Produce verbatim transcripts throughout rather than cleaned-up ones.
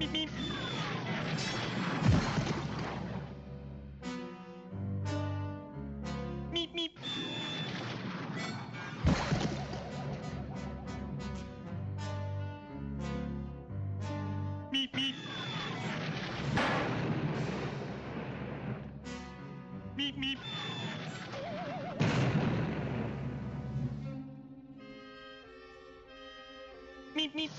Meep, meep. Meep, meep. Meep, meep. Meep, meep. Meep, meep.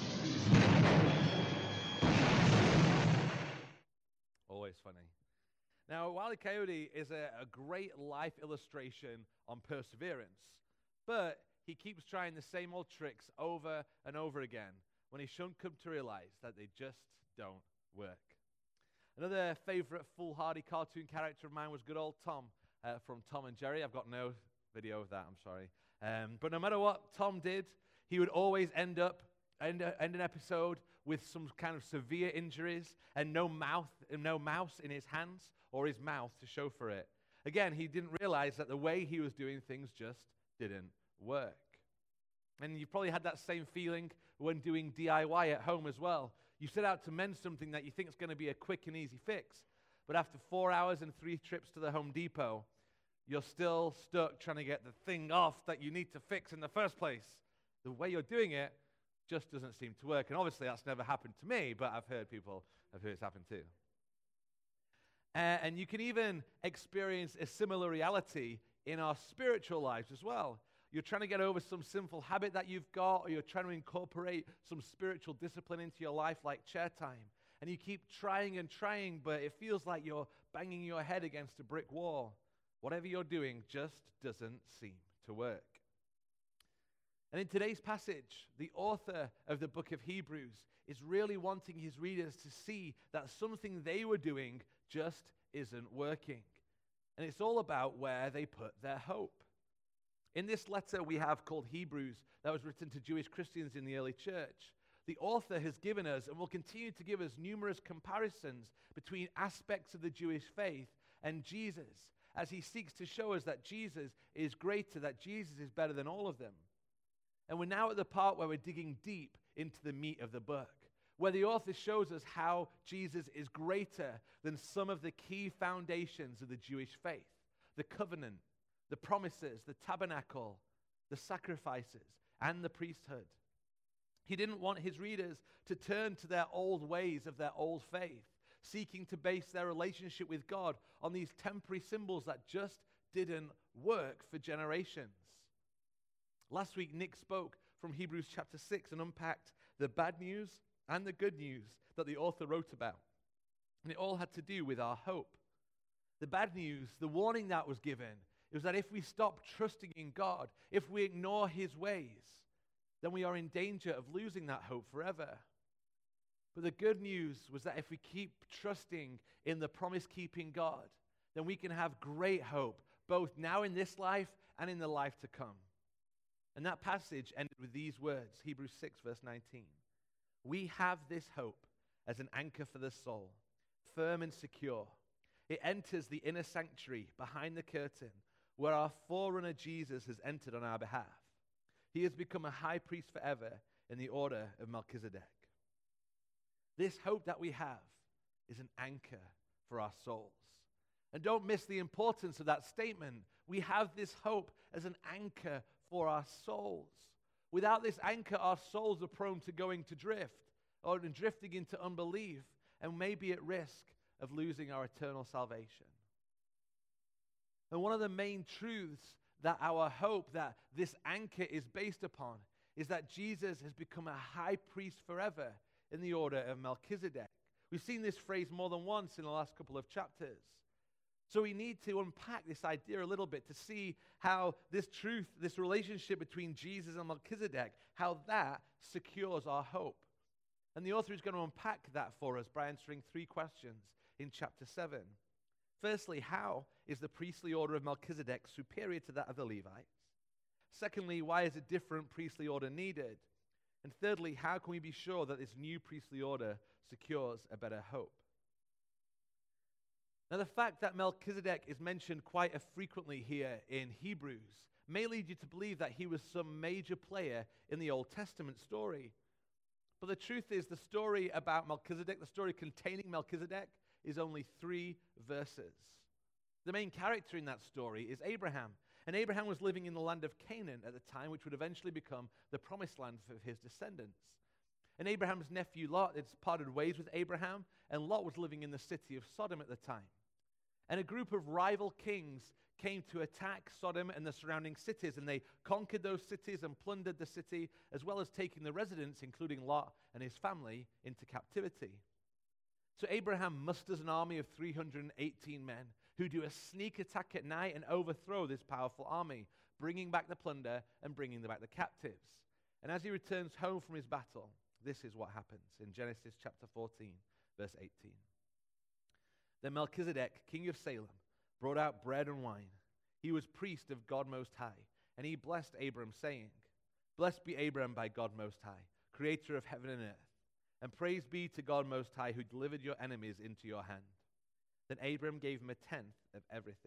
Always funny. Now, Wile E. Coyote is a, a great life illustration on perseverance, but he keeps trying the same old tricks over and over again when he should come to realize that they just don't work. Another favorite foolhardy cartoon character of mine was good old Tom uh, from Tom and Jerry. I've got no video of that, I'm sorry. Um, but no matter what Tom did, he would always end up, end, uh, end an episode with some kind of severe injuries and no mouth, no mouse in his hands or his mouth to show for it. Again, he didn't realize that the way he was doing things just didn't work. And you probably had that same feeling when doing D I Y at home as well. You set out to mend something that you think is going to be a quick and easy fix, but after four hours and three trips to the Home Depot, you're still stuck trying to get the thing off that you need to fix in the first place. The way you're doing it just doesn't seem to work. And obviously that's never happened to me, but I've heard people have heard it's happened too. Uh, and you can even experience a similar reality in our spiritual lives as well. You're trying to get over some sinful habit that you've got, or you're trying to incorporate some spiritual discipline into your life like chair time. And you keep trying and trying, but it feels like you're banging your head against a brick wall. Whatever you're doing just doesn't seem to work. And in today's passage, the author of the book of Hebrews is really wanting his readers to see that something they were doing just isn't working. And it's all about where they put their hope. In this letter we have called Hebrews that was written to Jewish Christians in the early church, the author has given us and will continue to give us numerous comparisons between aspects of the Jewish faith and Jesus, as he seeks to show us that Jesus is greater, that Jesus is better than all of them. And we're now at the part where we're digging deep into the meat of the book, where the author shows us how Jesus is greater than some of the key foundations of the Jewish faith, the covenant, the promises, the tabernacle, the sacrifices, and the priesthood. He didn't want his readers to turn to their old ways of their old faith, seeking to base their relationship with God on these temporary symbols that just didn't work for generations. Last week, Nick spoke from Hebrews chapter six and unpacked the bad news and the good news that the author wrote about. And it all had to do with our hope. The bad news, the warning that was given, it was that if we stop trusting in God, if we ignore his ways, then we are in danger of losing that hope forever. But the good news was that if we keep trusting in the promise-keeping God, then we can have great hope, both now in this life and in the life to come. And that passage ended with these words, Hebrews six, verse nineteen. We have this hope as an anchor for the soul, firm and secure. It enters the inner sanctuary behind the curtain, where our forerunner Jesus has entered on our behalf. He has become a high priest forever in the order of Melchizedek. This hope that we have is an anchor for our souls. And don't miss the importance of that statement. We have this hope as an anchor for our souls. Without this anchor, our souls are prone to going to drift, or drifting into unbelief, and may be at risk of losing our eternal salvation. And one of the main truths that our hope, that this anchor is based upon, is that Jesus has become a high priest forever in the order of Melchizedek. We've seen this phrase more than once in the last couple of chapters. So we need to unpack this idea a little bit to see how this truth, this relationship between Jesus and Melchizedek, how that secures our hope. And the author is going to unpack that for us by answering three questions in chapter seven. Firstly, how is the priestly order of Melchizedek superior to that of the Levites? Secondly, why is a different priestly order needed? And thirdly, how can we be sure that this new priestly order secures a better hope? Now, the fact that Melchizedek is mentioned quite frequently here in Hebrews may lead you to believe that he was some major player in the Old Testament story. But the truth is, the story about Melchizedek, the story containing Melchizedek, is only three verses. The main character in that story is Abraham. And Abraham was living in the land of Canaan at the time, which would eventually become the promised land for his descendants. And Abraham's nephew Lot had parted ways with Abraham, and Lot was living in the city of Sodom at the time. And a group of rival kings came to attack Sodom and the surrounding cities, and they conquered those cities and plundered the city, as well as taking the residents, including Lot and his family, into captivity. So Abraham musters an army of three hundred eighteen men who do a sneak attack at night and overthrow this powerful army, bringing back the plunder and bringing back the captives. And as he returns home from his battle, this is what happens in Genesis chapter fourteen, verse eighteen. Then Melchizedek, king of Salem, brought out bread and wine. He was priest of God Most High, and he blessed Abram, saying, Blessed be Abram by God Most High, creator of heaven and earth, and praise be to God Most High, who delivered your enemies into your hand. Then Abram gave him a tenth of everything.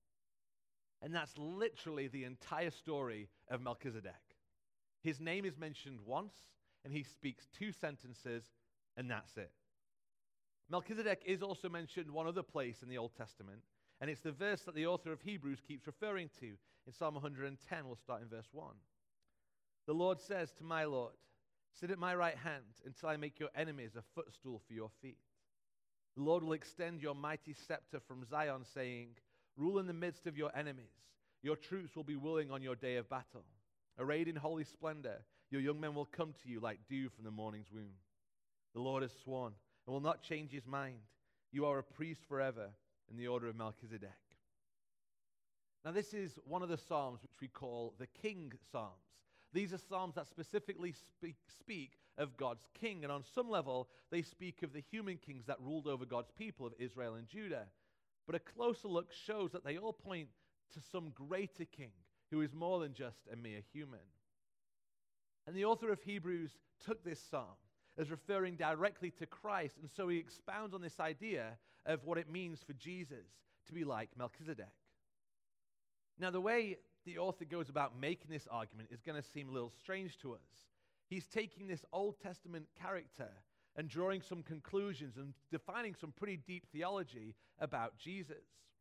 And that's literally the entire story of Melchizedek. His name is mentioned once, and he speaks two sentences, and that's it. Melchizedek is also mentioned one other place in the Old Testament, and it's the verse that the author of Hebrews keeps referring to. In Psalm one hundred ten, we'll start in verse one. The Lord says to my Lord, sit at my right hand until I make your enemies a footstool for your feet. The Lord will extend your mighty scepter from Zion, saying, rule in the midst of your enemies. Your troops will be willing on your day of battle. Arrayed in holy splendor, your young men will come to you like dew from the morning's womb. The Lord has sworn and will not change his mind. You are a priest forever in the order of Melchizedek. Now, this is one of the psalms which we call the King Psalms. These are psalms that specifically speak, speak of God's king, and on some level, they speak of the human kings that ruled over God's people of Israel and Judah. But a closer look shows that they all point to some greater king who is more than just a mere human. And the author of Hebrews took this psalm as referring directly to Christ, and so he expounds on this idea of what it means for Jesus to be like Melchizedek. Now, the way the author goes about making this argument is going to seem a little strange to us. He's taking this Old Testament character and drawing some conclusions and defining some pretty deep theology about Jesus.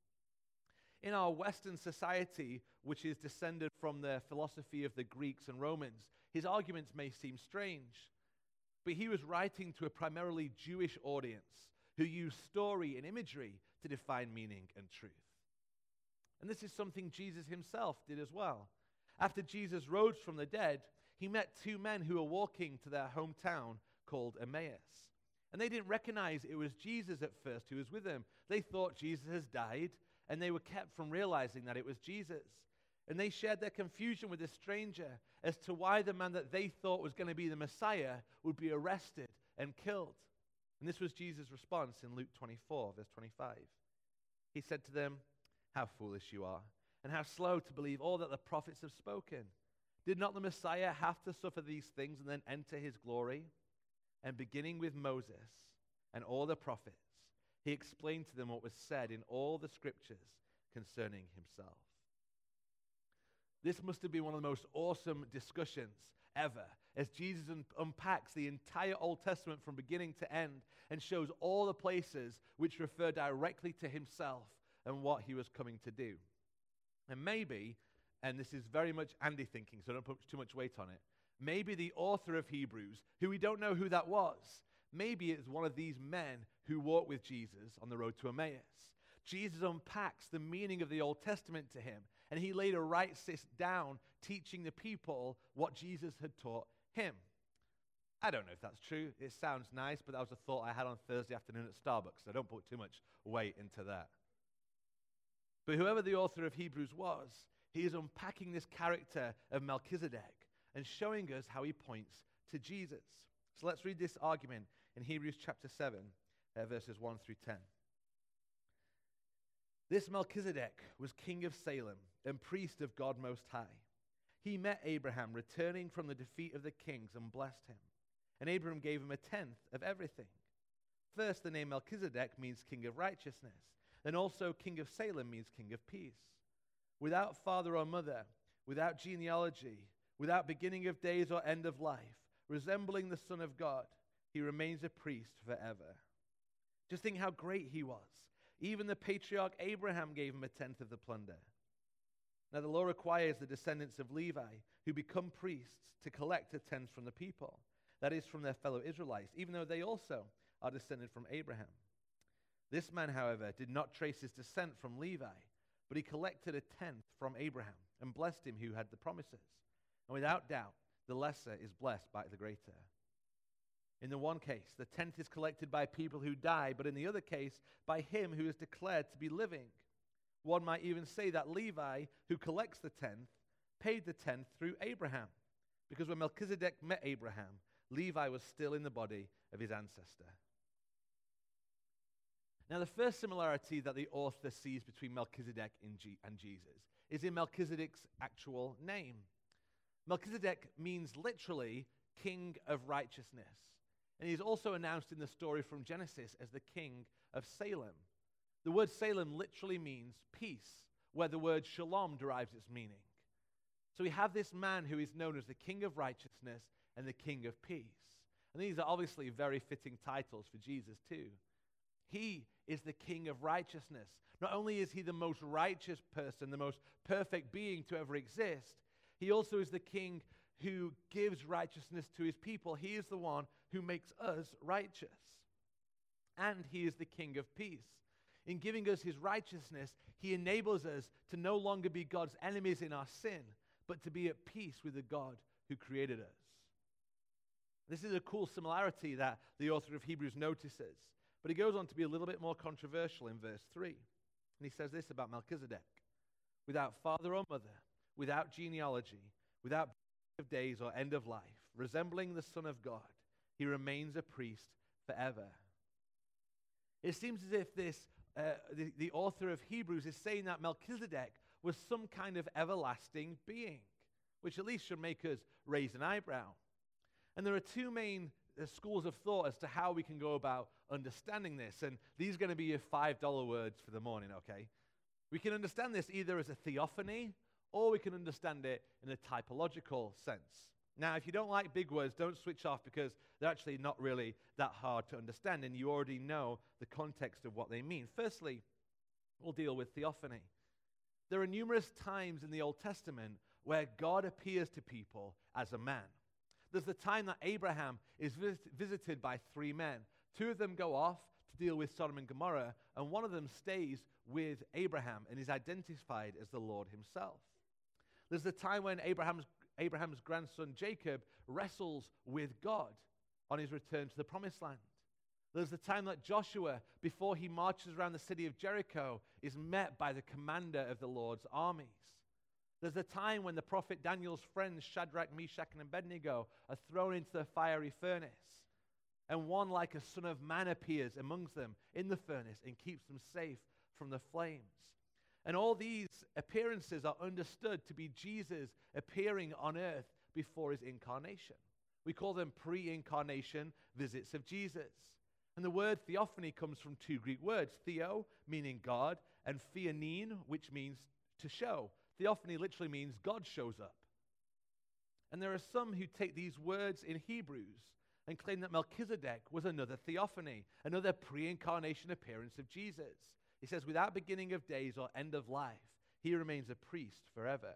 In our Western society, which is descended from the philosophy of the Greeks and Romans, his arguments may seem strange. But he was writing to a primarily Jewish audience who used story and imagery to define meaning and truth. And this is something Jesus himself did as well. After Jesus rose from the dead, he met two men who were walking to their hometown called Emmaus. And they didn't recognize it was Jesus at first who was with them. They thought Jesus has died, and they were kept from realizing that it was Jesus. And they shared their confusion with this stranger as to why the man that they thought was going to be the Messiah would be arrested and killed. And this was Jesus' response in Luke twenty-four, verse twenty-five. He said to them, how foolish you are, and how slow to believe all that the prophets have spoken. Did not the Messiah have to suffer these things and then enter his glory? And beginning with Moses and all the prophets, he explained to them what was said in all the scriptures concerning himself. This must have been one of the most awesome discussions ever, as Jesus un- unpacks the entire Old Testament from beginning to end and shows all the places which refer directly to himself and what he was coming to do. And maybe, and this is very much Andy thinking, so don't put too much weight on it, maybe the author of Hebrews, who we don't know who that was, maybe it's one of these men who walked with Jesus on the road to Emmaus. Jesus unpacks the meaning of the Old Testament to him, and he later writes this down, teaching the people what Jesus had taught him. I don't know if that's true. It sounds nice, but that was a thought I had on Thursday afternoon at Starbucks, so don't put too much weight into that. But whoever the author of Hebrews was, he is unpacking this character of Melchizedek and showing us how he points to Jesus. So let's read this argument in Hebrews chapter seven, uh, verses one through ten. This Melchizedek was king of Salem and priest of God Most High. He met Abraham returning from the defeat of the kings and blessed him. And Abraham gave him a tenth of everything. First, the name Melchizedek means king of righteousness. Then also king of Salem means king of peace. Without father or mother, without genealogy, without beginning of days or end of life, resembling the Son of God, he remains a priest forever. Just think how great he was. Even the patriarch Abraham gave him a tenth of the plunder. Now the law requires the descendants of Levi, who become priests, to collect a tenth from the people, that is, from their fellow Israelites, even though they also are descended from Abraham. This man, however, did not trace his descent from Levi, but he collected a tenth from Abraham and blessed him who had the promises. And without doubt, the lesser is blessed by the greater. In the one case, the tenth is collected by people who die, but in the other case, by him who is declared to be living. One might even say that Levi, who collects the tenth, paid the tenth through Abraham, because when Melchizedek met Abraham, Levi was still in the body of his ancestor. Now, the first similarity that the author sees between Melchizedek and Jesus is in Melchizedek's actual name. Melchizedek means literally king of righteousness. And he's also announced in the story from Genesis as the king of Salem. The word Salem literally means peace, where the word shalom derives its meaning. So we have this man who is known as the king of righteousness and the king of peace. And these are obviously very fitting titles for Jesus too. He is the king of righteousness. Not only is he the most righteous person, the most perfect being to ever exist, he also is the king who gives righteousness to his people. He is the one who makes us righteous. And he is the king of peace. In giving us his righteousness, he enables us to no longer be God's enemies in our sin, but to be at peace with the God who created us. This is a cool similarity that the author of Hebrews notices. But he goes on to be a little bit more controversial in verse three. And he says this about Melchizedek: without father or mother, without genealogy, without beginning of days or end of life, resembling the Son of God, he remains a priest forever. It seems as if this, uh, the, the author of Hebrews is saying that Melchizedek was some kind of everlasting being, which at least should make us raise an eyebrow. And there are two main uh, schools of thought as to how we can go about understanding this. And these are going to be your five dollar words for the morning, okay? We can understand this either as a theophany, or we can understand it in a typological sense. Now, if you don't like big words, don't switch off, because they're actually not really that hard to understand, and you already know the context of what they mean. Firstly, we'll deal with theophany. There are numerous times in the Old Testament where God appears to people as a man. There's the time that Abraham is vis- visited by three men. Two of them go off to deal with Sodom and Gomorrah, and one of them stays with Abraham and is identified as the Lord himself. There's the time when Abraham's, Abraham's grandson Jacob wrestles with God on his return to the Promised Land. There's the time that Joshua, before he marches around the city of Jericho, is met by the commander of the Lord's armies. There's the time when the prophet Daniel's friends, Shadrach, Meshach, and Abednego, are thrown into the fiery furnace. And one like a son of man appears amongst them in the furnace and keeps them safe from the flames. And all these appearances are understood to be Jesus appearing on earth before his incarnation. We call them pre-incarnation visits of Jesus. And the word theophany comes from two Greek words: theo, meaning God, and theanein, which means to show. Theophany literally means God shows up. And there are some who take these words in Hebrews and claim that Melchizedek was another theophany, another pre-incarnation appearance of Jesus. He says, without beginning of days or end of life, he remains a priest forever.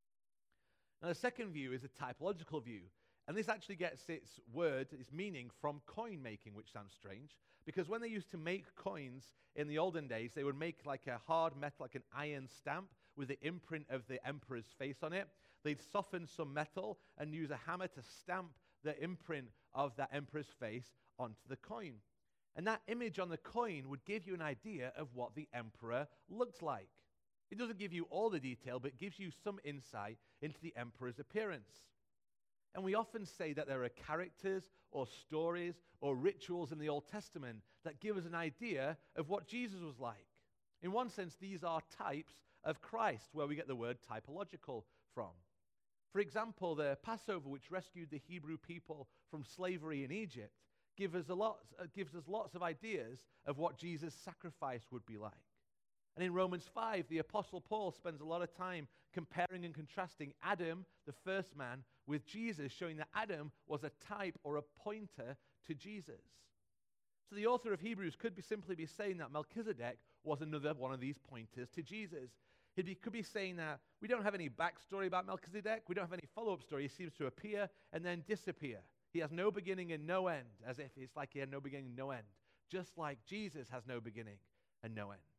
Now, the second view is a typological view. And this actually gets its word, its meaning, from coin making, which sounds strange, because when they used to make coins in the olden days, they would make like a hard metal, like an iron stamp with the imprint of the emperor's face on it. They'd soften some metal and use a hammer to stamp the imprint of that emperor's face onto the coin. And that image on the coin would give you an idea of what the emperor looked like. It doesn't give you all the detail, but it gives you some insight into the emperor's appearance. And we often say that there are characters or stories or rituals in the Old Testament that give us an idea of what Jesus was like. In one sense, these are types of Christ, where we get the word typological from. For example, the Passover, which rescued the Hebrew people from slavery in Egypt, gives us, a lot, uh, gives us lots of ideas of what Jesus' sacrifice would be like. And in Romans five, the Apostle Paul spends a lot of time comparing and contrasting Adam, the first man, with Jesus, showing that Adam was a type or a pointer to Jesus. So the author of Hebrews could be simply be saying that Melchizedek was another one of these pointers to Jesus. He be, could be saying that we don't have any backstory about Melchizedek. We don't have any follow-up story. He seems to appear and then disappear. He has no beginning and no end, as if it's like he had no beginning and no end, just like Jesus has no beginning and no end.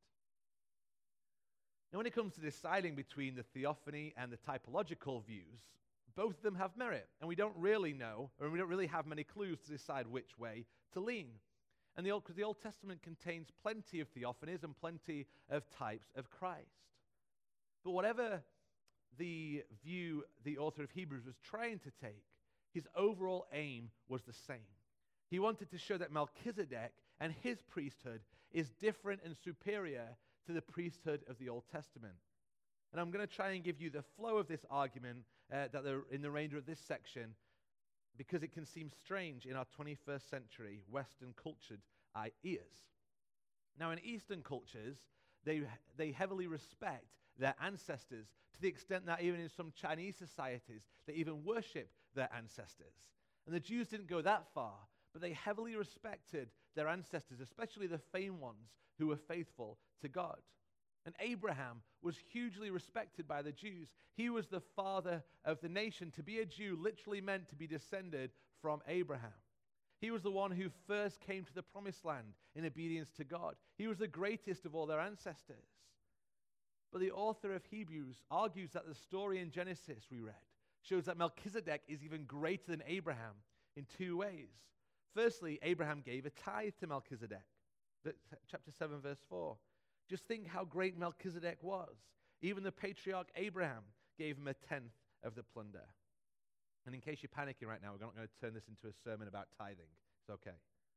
Now, when it comes to deciding between the theophany and the typological views, both of them have merit, and we don't really know, or we don't really have many clues to decide which way to lean. And the Old, because the Old Testament contains plenty of theophanies and plenty of types of Christ. But whatever the view the author of Hebrews was trying to take, his overall aim was the same. He wanted to show that Melchizedek and his priesthood is different and superior to the priesthood of the Old Testament. And I'm going to try and give you the flow of this argument uh, that there, in the remainder of this section, because it can seem strange in our twenty-first century Western cultured uh, ears. Now, in Eastern cultures, they, they heavily respect their ancestors to the extent that even in some Chinese societies, they even worship their ancestors. And the Jews didn't go that far, but they heavily respected their ancestors, especially the famed ones who were faithful to God. And Abraham was hugely respected by the Jews. He was the father of the nation. To be a Jew literally meant to be descended from Abraham. He was the one who first came to the promised land in obedience to God. He was the greatest of all their ancestors. But the author of Hebrews argues that the story in Genesis we read shows that Melchizedek is even greater than Abraham in two ways. Firstly, Abraham gave a tithe to Melchizedek. Chapter seven, verse four. Just think how great Melchizedek was. Even the patriarch Abraham gave him a tenth of the plunder. And in case you're panicking right now, we're not going to turn this into a sermon about tithing. It's okay.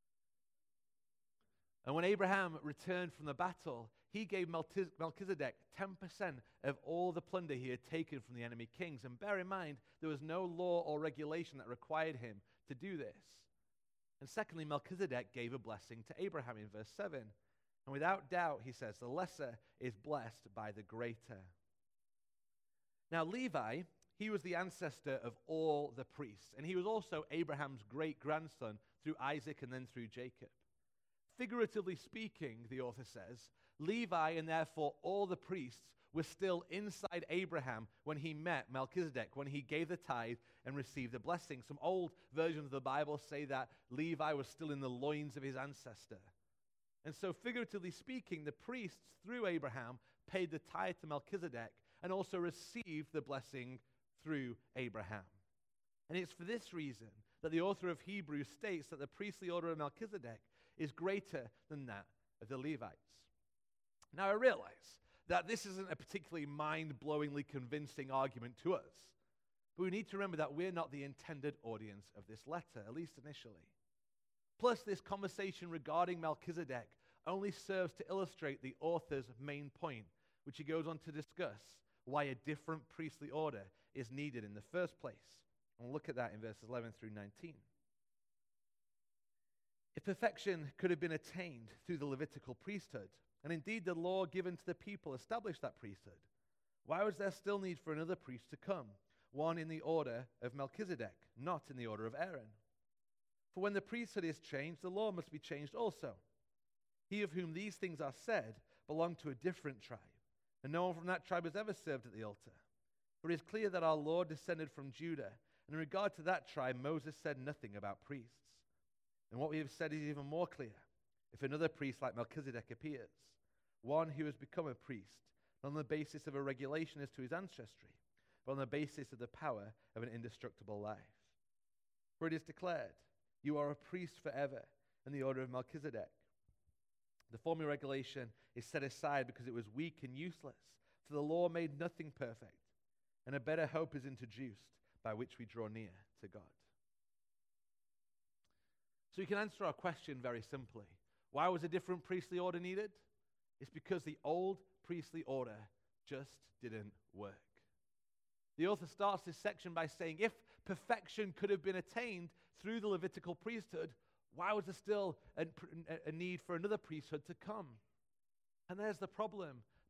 And when Abraham returned from the battle, he gave Melchizedek ten percent of all the plunder he had taken from the enemy kings. And bear in mind, there was no law or regulation that required him to do this. And secondly, Melchizedek gave a blessing to Abraham in verse seven. And without doubt, he says, the lesser is blessed by the greater. Now, Levi, he was the ancestor of all the priests. And he was also Abraham's great-grandson through Isaac and then through Jacob. Figuratively speaking, the author says, Levi and therefore all the priests were still inside Abraham when he met Melchizedek, when he gave the tithe and received the blessing. Some old versions of the Bible say that Levi was still in the loins of his ancestor. And so figuratively speaking, the priests through Abraham paid the tithe to Melchizedek and also received the blessing through Abraham. And it's for this reason that the author of Hebrews states that the priestly order of Melchizedek is greater than that of the Levites. Now, I realize that this isn't a particularly mind-blowingly convincing argument to us, but we need to remember that we're not the intended audience of this letter, at least initially. Plus, this conversation regarding Melchizedek only serves to illustrate the author's main point, which he goes on to discuss why a different priestly order is needed in the first place. And we'll look at that in verses eleven through nineteen. If perfection could have been attained through the Levitical priesthood, and indeed the law given to the people established that priesthood, why was there still need for another priest to come, one in the order of Melchizedek, not in the order of Aaron? For when the priesthood is changed, the law must be changed also. He of whom these things are said belonged to a different tribe, and no one from that tribe has ever served at the altar. For it is clear that our Lord descended from Judah, and in regard to that tribe, Moses said nothing about priests. And what we have said is even more clear. If another priest like Melchizedek appears, one who has become a priest, not on the basis of a regulation as to his ancestry, but on the basis of the power of an indestructible life. For it is declared, you are a priest forever in the order of Melchizedek. The former regulation is set aside because it was weak and useless, for the law made nothing perfect, and a better hope is introduced by which we draw near to God. So we can answer our question very simply. Why was a different priestly order needed? It's because the old priestly order just didn't work. The author starts this section by saying, if perfection could have been attained through the Levitical priesthood, why was there still a, a need for another priesthood to come? And there's the problem.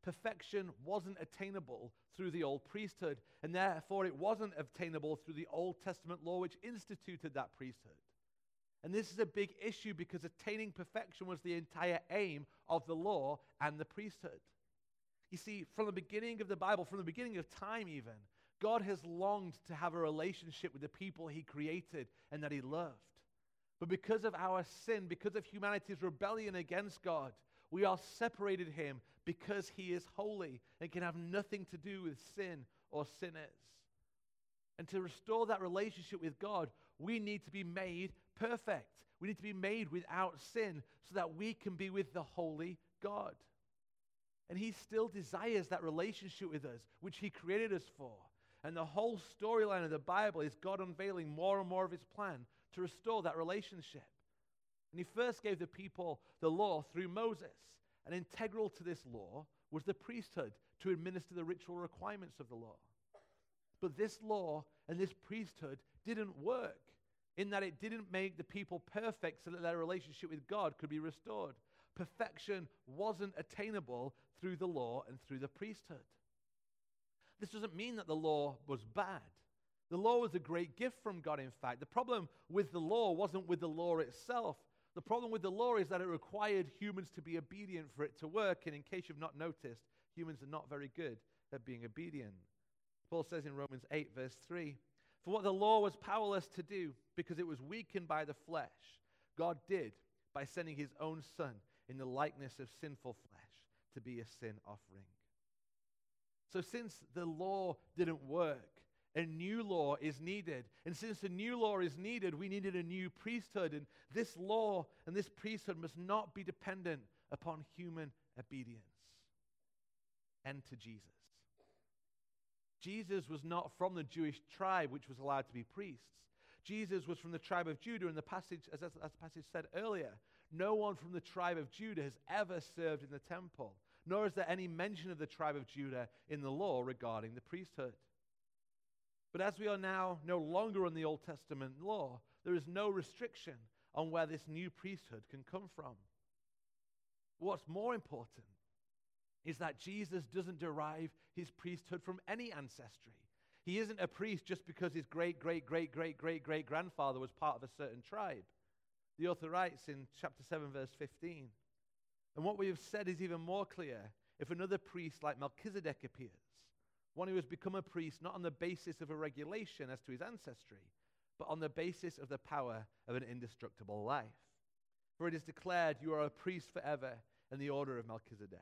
perfection wasn't attainable through the old priesthood, and therefore it wasn't obtainable through the Old Testament law which instituted that priesthood. And this is a big issue because attaining perfection was the entire aim of the law and the priesthood. You see, from the beginning of the Bible, from the beginning of time even, God has longed to have a relationship with the people he created and that he loved. But because of our sin, because of humanity's rebellion against God, we are separated him because he is holy and can have nothing to do with sin or sinners. And to restore that relationship with God, we need to be made perfect. We need to be made without sin so that we can be with the holy God. And he still desires that relationship with us, which he created us for. And the whole storyline of the Bible is God unveiling more and more of his plan to restore that relationship. And he first gave the people the law through Moses. And integral to this law was the priesthood to administer the ritual requirements of the law. But this law and this priesthood didn't work in that it didn't make the people perfect so that their relationship with God could be restored. Perfection wasn't attainable through the law and through the priesthood. This doesn't mean that the law was bad. The law was a great gift from God, in fact. The problem with the law wasn't with the law itself. The problem with the law is that it required humans to be obedient for it to work. And in case you've not noticed, humans are not very good at being obedient. Paul says in Romans eight, verse three, "For what the law was powerless to do, because it was weakened by the flesh, God did by sending his own Son in the likeness of sinful flesh to be a sin offering." So since the law didn't work, a new law is needed. And since a new law is needed, we needed a new priesthood. And this law and this priesthood must not be dependent upon human obedience. Enter Jesus. Jesus was not from the Jewish tribe, which was allowed to be priests. Jesus was from the tribe of Judah, and the passage, as, as the passage said earlier, no one from the tribe of Judah has ever served in the temple, nor is there any mention of the tribe of Judah in the law regarding the priesthood. But as we are now no longer in the Old Testament law, there is no restriction on where this new priesthood can come from. What's more important is that Jesus doesn't derive his priesthood from any ancestry. He isn't a priest just because his great, great, great, great, great, great grandfather was part of a certain tribe. The author writes in chapter seven, verse fifteen, "And what we have said is even more clear if another priest like Melchizedek appears, one who has become a priest not on the basis of a regulation as to his ancestry, but on the basis of the power of an indestructible life. For it is declared, you are a priest forever in the order of Melchizedek."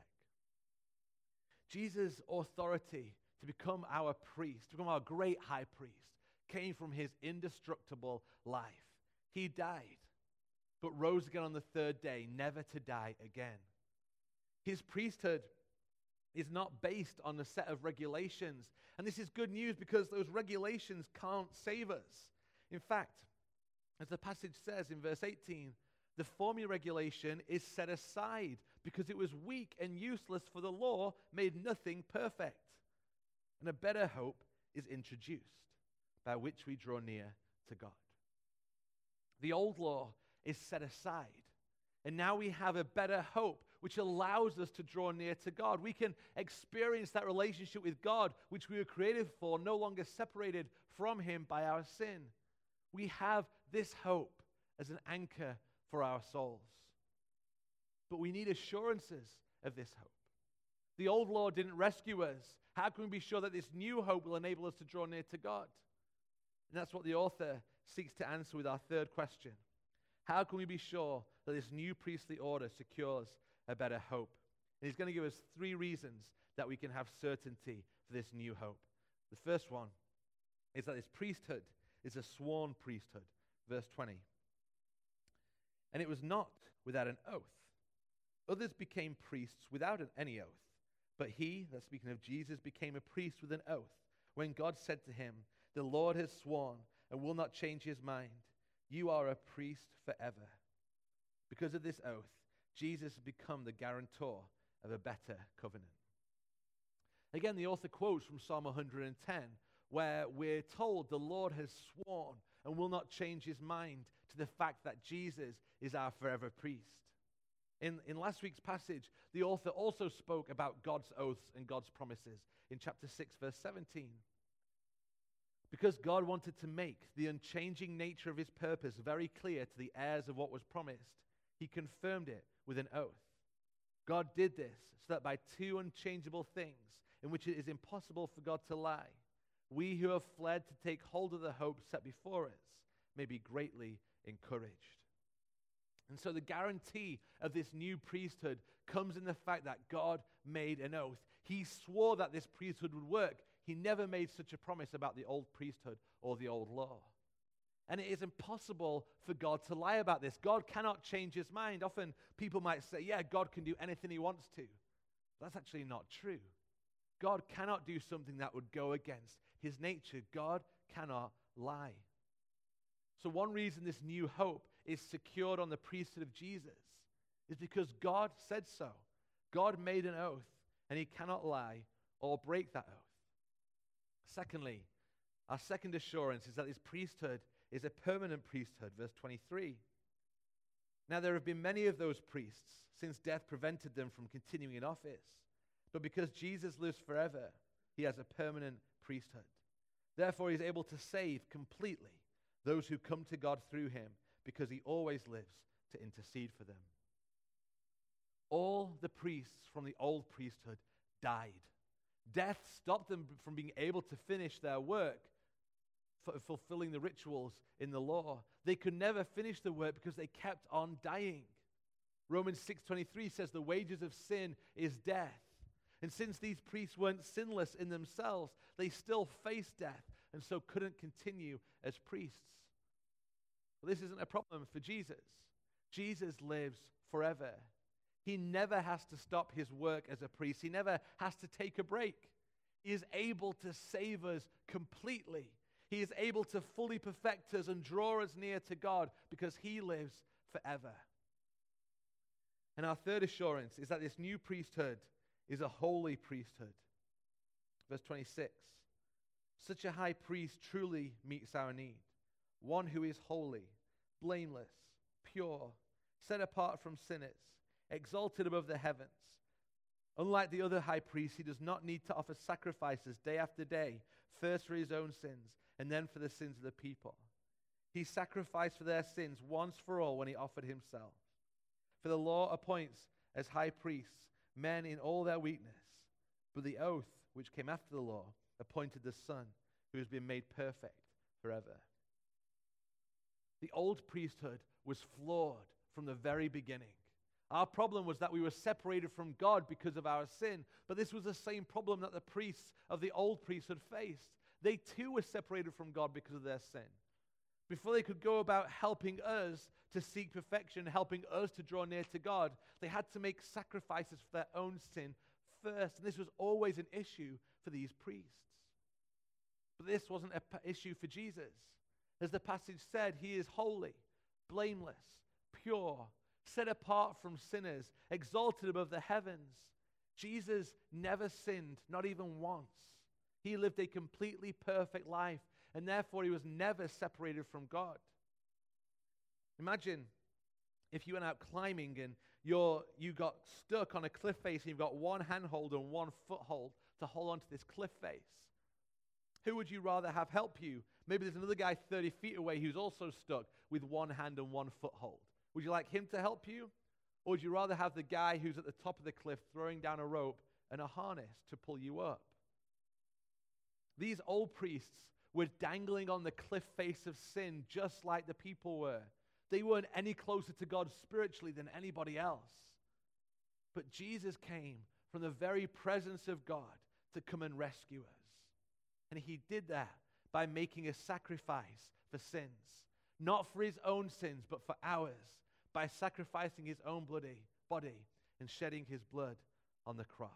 Jesus' authority to become our priest, to become our great high priest, came from his indestructible life. He died, but rose again on the third day, never to die again. His priesthood is not based on a set of regulations. And this is good news because those regulations can't save us. In fact, as the passage says in verse eighteen, the former regulation is set aside because it was weak and useless, for the law made nothing perfect. And a better hope is introduced by which we draw near to God. The old law is set aside. And now we have a better hope, which allows us to draw near to God. We can experience that relationship with God, which we were created for, no longer separated from him by our sin. We have this hope as an anchor for our souls. But we need assurances of this hope. The old law didn't rescue us. How can we be sure that this new hope will enable us to draw near to God? And that's what the author seeks to answer with our third question. How can we be sure that this new priestly order secures a better hope? And he's going to give us three reasons that we can have certainty for this new hope. The first one is that this priesthood is a sworn priesthood. Verse twenty. "And it was not without an oath. Others became priests without an, any oath. But he," that's speaking of Jesus, "became a priest with an oath, when God said to him, 'The Lord has sworn and will not change his mind. You are a priest forever.' Because of this oath, Jesus has become the guarantor of a better covenant." Again, the author quotes from Psalm one hundred ten, where we're told the Lord has sworn and will not change his mind to the fact that Jesus is our forever priest. In, in last week's passage, the author also spoke about God's oaths and God's promises in chapter six, verse seventeen. Because God wanted to make the unchanging nature of his purpose very clear to the heirs of what was promised, he confirmed it with an oath. God did this so that by two unchangeable things, in which it is impossible for God to lie, we who have fled to take hold of the hope set before us may be greatly encouraged. And so the guarantee of this new priesthood comes in the fact that God made an oath. He swore that this priesthood would work. He never made such a promise about the old priesthood or the old law. And it is impossible for God to lie about this. God cannot change his mind. Often people might say, yeah, God can do anything he wants to. That's actually not true. God cannot do something that would go against his nature. God cannot lie. So one reason this new hope is secured on the priesthood of Jesus is because God said so. God made an oath, and he cannot lie or break that oath. Secondly, our second assurance is that this priesthood is a permanent priesthood, verse twenty-three. Now there have been many of those priests since death prevented them from continuing in office. But because Jesus lives forever, he has a permanent priesthood. Therefore, he is able to save completely those who come to God through him, because he always lives to intercede for them. All the priests from the old priesthood died. Death stopped them from being able to finish their work, f- fulfilling the rituals in the law. They could never finish the work because they kept on dying. Romans six twenty-three says the wages of sin is death. And since these priests weren't sinless in themselves, they still faced death and so couldn't continue as priests. Well, this isn't a problem for Jesus. Jesus lives forever. He never has to stop his work as a priest. He never has to take a break. He is able to save us completely. He is able to fully perfect us and draw us near to God because he lives forever. And our third assurance is that this new priesthood is a holy priesthood. Verse twenty-six. Such a high priest truly meets our need. One who is holy, blameless, pure, set apart from sinners, exalted above the heavens. Unlike the other high priests, he does not need to offer sacrifices day after day, first for his own sins and then for the sins of the people. He sacrificed for their sins once for all when he offered himself. For the law appoints as high priests men in all their weakness, but the oath which came after the law appointed the Son who has been made perfect forever. The old priesthood was flawed from the very beginning. Our problem was that we were separated from God because of our sin, but this was the same problem that the priests of the old priesthood faced. They too were separated from God because of their sin. Before they could go about helping us to seek perfection, helping us to draw near to God, they had to make sacrifices for their own sin first, and this was always an issue for these priests. But this wasn't an p- issue for Jesus. As the passage said, he is holy, blameless, pure, set apart from sinners, exalted above the heavens. Jesus never sinned, not even once. He lived a completely perfect life, and therefore he was never separated from God. Imagine if you went out climbing and you're, you got stuck on a cliff face and you've got one handhold and one foothold to hold onto this cliff face. Who would you rather have help you? Maybe there's another guy thirty feet away who's also stuck with one hand and one foothold. Would you like him to help you? Or would you rather have the guy who's at the top of the cliff throwing down a rope and a harness to pull you up? These old priests were dangling on the cliff face of sin just like the people were. They weren't any closer to God spiritually than anybody else. But Jesus came from the very presence of God to come and rescue us. And he did that by making a sacrifice for sins. Not for his own sins, but for ours. By sacrificing his own bloody body and shedding his blood on the cross.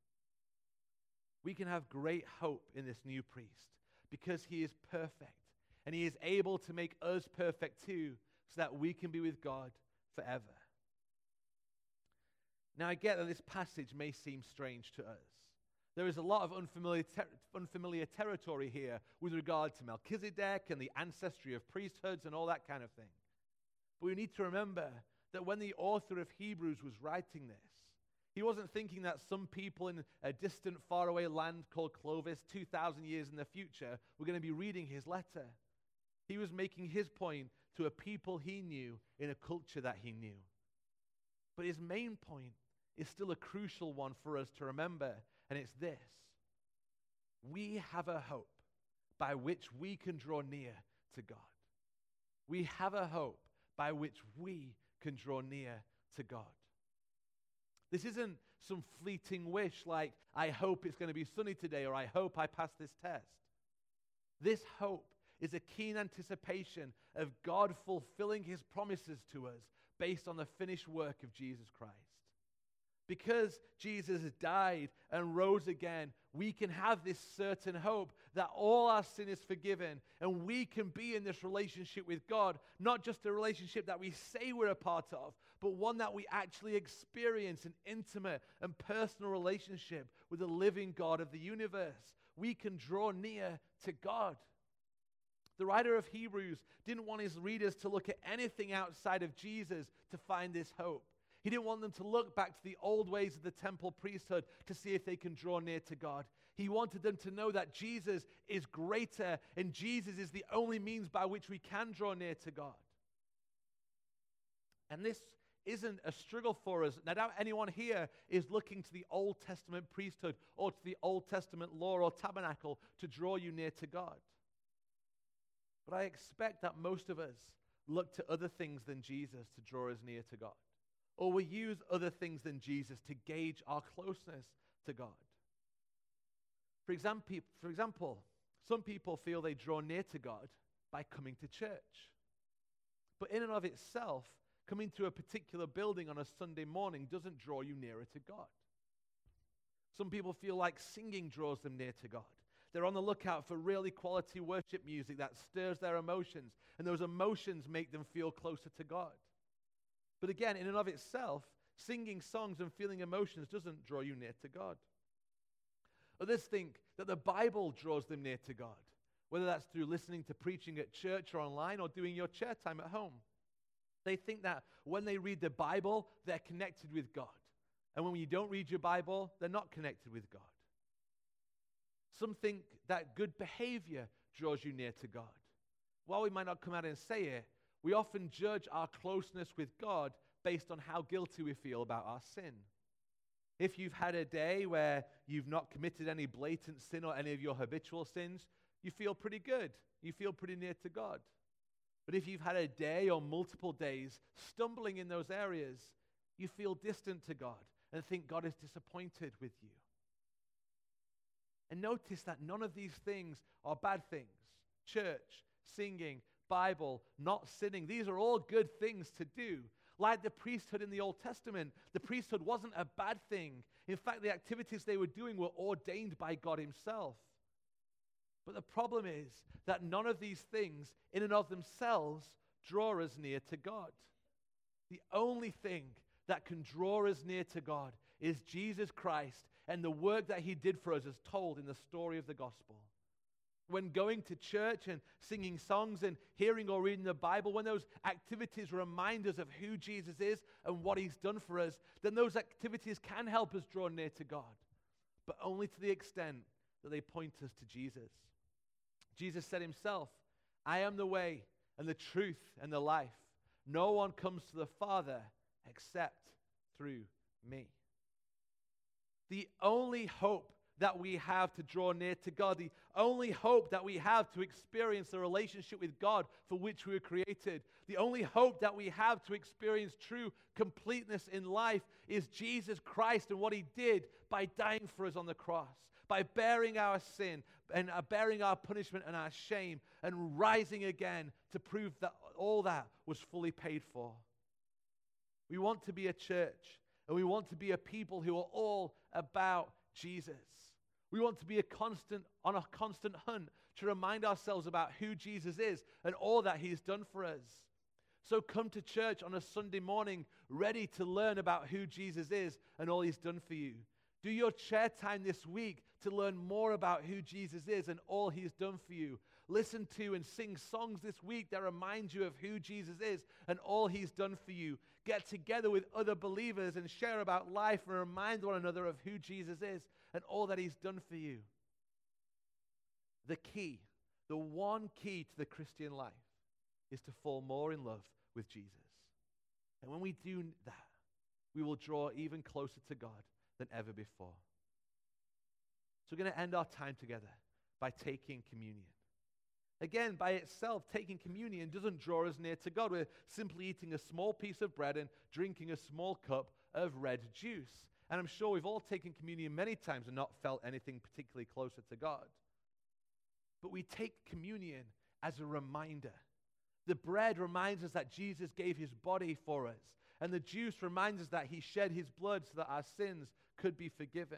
We can have great hope in this new priest because he is perfect. And he is able to make us perfect too, so that we can be with God forever. Now I get that this passage may seem strange to us. There is a lot of unfamiliar, ter- unfamiliar territory here with regard to Melchizedek and the ancestry of priesthoods and all that kind of thing. But we need to remember that when the author of Hebrews was writing this, he wasn't thinking that some people in a distant, faraway land called Clovis, two thousand years in the future, were going to be reading his letter. He was making his point to a people he knew in a culture that he knew. But his main point is still a crucial one for us to remember, and it's this. We have a hope by which we can draw near to God. We have a hope by which we can draw near to God. This isn't some fleeting wish like, I hope it's going to be sunny today, or I hope I pass this test. This hope is a keen anticipation of God fulfilling his promises to us based on the finished work of Jesus Christ. Because Jesus died and rose again, we can have this certain hope that all our sin is forgiven, and we can be in this relationship with God, not just a relationship that we say we're a part of, but one that we actually experience, an intimate and personal relationship with the living God of the universe. We can draw near to God. The writer of Hebrews didn't want his readers to look at anything outside of Jesus to find this hope. He didn't want them to look back to the old ways of the temple priesthood to see if they can draw near to God. He wanted them to know that Jesus is greater, and Jesus is the only means by which we can draw near to God. And this isn't a struggle for us. I doubt anyone here is looking to the Old Testament priesthood or to the Old Testament law or tabernacle to draw you near to God. But I expect that most of us look to other things than Jesus to draw us near to God. Or we use other things than Jesus to gauge our closeness to God. For example, for example, some people feel they draw near to God by coming to church. But in and of itself, coming to a particular building on a Sunday morning doesn't draw you nearer to God. Some people feel like singing draws them near to God. They're on the lookout for really quality worship music that stirs their emotions, and those emotions make them feel closer to God. But again, in and of itself, singing songs and feeling emotions doesn't draw you near to God. Others think that the Bible draws them near to God, whether that's through listening to preaching at church or online or doing your chair time at home. They think that when they read the Bible, they're connected with God. And when you don't read your Bible, they're not connected with God. Some think that good behavior draws you near to God. While we might not come out and say it, we often judge our closeness with God based on how guilty we feel about our sin. If you've had a day where you've not committed any blatant sin or any of your habitual sins, you feel pretty good. You feel pretty near to God. But if you've had a day or multiple days stumbling in those areas, you feel distant to God and think God is disappointed with you. And notice that none of these things are bad things. Church, singing, Bible, not sinning. These are all good things to do. Like the priesthood in the Old Testament, the priesthood wasn't a bad thing. In fact, the activities they were doing were ordained by God himself. But the problem is that none of these things in and of themselves draw us near to God. The only thing that can draw us near to God is Jesus Christ and the work that he did for us as told in the story of the gospel. When going to church and singing songs and hearing or reading the Bible, when those activities remind us of who Jesus is and what he's done for us, then those activities can help us draw near to God, but only to the extent that they point us to Jesus. Jesus said himself, I am the way and the truth and the life. No one comes to the Father except through me. The only hope that we have to draw near to God, the only hope that we have to experience the relationship with God for which we were created, the only hope that we have to experience true completeness in life is Jesus Christ and what he did by dying for us on the cross, by bearing our sin and uh, bearing our punishment and our shame and rising again to prove that all that was fully paid for. We want to be a church and we want to be a people who are all about Jesus. We want to be a constant, on a constant hunt to remind ourselves about who Jesus is and all that he's done for us. So come to church on a Sunday morning ready to learn about who Jesus is and all he's done for you. Do your chair time this week to learn more about who Jesus is and all he's done for you. Listen to and sing songs this week that remind you of who Jesus is and all he's done for you. Get together with other believers and share about life and remind one another of who Jesus is and all that he's done for you. The key, the one key to the Christian life is to fall more in love with Jesus. And when we do that, we will draw even closer to God than ever before. So we're going to end our time together by taking communion. Again, by itself, taking communion doesn't draw us near to God. We're simply eating a small piece of bread and drinking a small cup of red juice. And I'm sure we've all taken communion many times and not felt anything particularly closer to God. But we take communion as a reminder. The bread reminds us that Jesus gave his body for us. And the juice reminds us that he shed his blood so that our sins could be forgiven.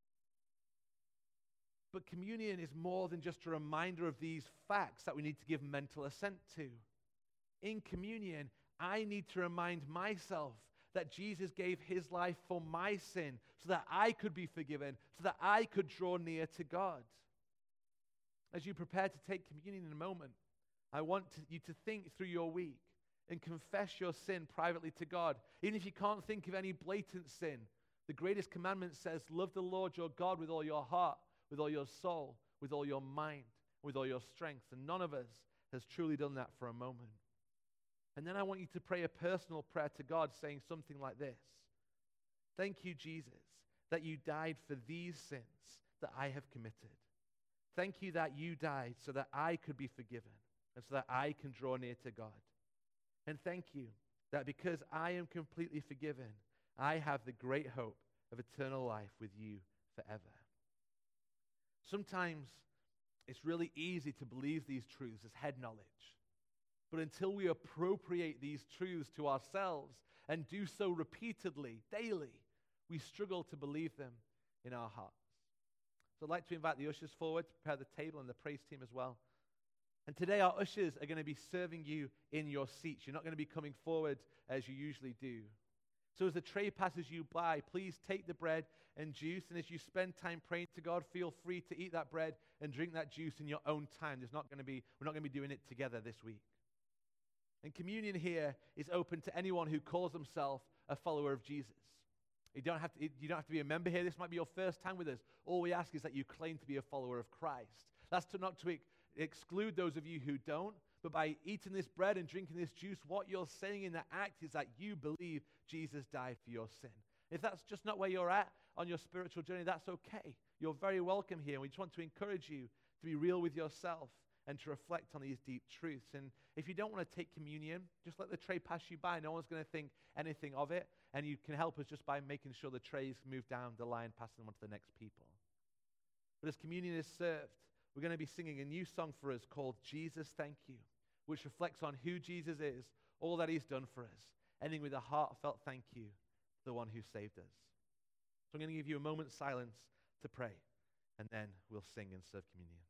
But communion is more than just a reminder of these facts that we need to give mental assent to. In communion, I need to remind myself that Jesus gave his life for my sin so that I could be forgiven, so that I could draw near to God. As you prepare to take communion in a moment, I want to, you to think through your week and confess your sin privately to God. Even if you can't think of any blatant sin, the greatest commandment says, love the Lord your God with all your heart, with all your soul, with all your mind, with all your strength. And none of us has truly done that for a moment. And then I want you to pray a personal prayer to God saying something like this. Thank you, Jesus, that you died for these sins that I have committed. Thank you that you died so that I could be forgiven and so that I can draw near to God. And thank you that because I am completely forgiven, I have the great hope of eternal life with you forever. Sometimes it's really easy to believe these truths as head knowledge. But until we appropriate these truths to ourselves and do so repeatedly, daily, we struggle to believe them in our hearts. So I'd like to invite the ushers forward to prepare the table and the praise team as well. And today our ushers are going to be serving you in your seats. You're not going to be coming forward as you usually do. So as the tray passes you by, please take the bread and juice. And as you spend time praying to God, feel free to eat that bread and drink that juice in your own time. There's not going to be, we're not going to be doing it together this week. And communion here is open to anyone who calls themselves a follower of Jesus. You don't have to, you don't have to be a member here. This might be your first time with us. All we ask is that you claim to be a follower of Christ. That's to not to ex- exclude those of you who don't, but by eating this bread and drinking this juice, what you're saying in that act is that you believe Jesus died for your sin. If that's just not where you're at on your spiritual journey, that's okay. You're very welcome here. We just want to encourage you to be real with yourself and to reflect on these deep truths. And if you don't want to take communion, just let the tray pass you by. No one's going to think anything of it. And you can help us just by making sure the trays move down the line, passing them on to the next people. But as communion is served, we're going to be singing a new song for us called Jesus Thank You, which reflects on who Jesus is, all that he's done for us, ending with a heartfelt thank you to the one who saved us. So I'm going to give you a moment's silence to pray, and then we'll sing and serve communion.